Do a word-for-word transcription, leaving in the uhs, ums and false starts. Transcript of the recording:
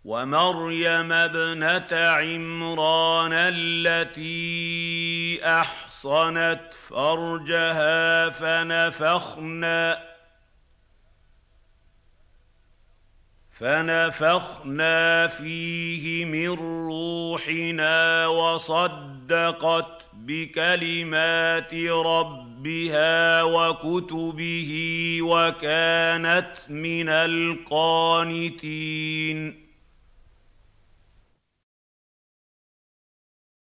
ومريم ابنة عمران التي أحصنت فرجها فنفخنا فنفخنا فيه من روحنا وصدقت بكلمات ربها وكتبه وكانت من القانتين.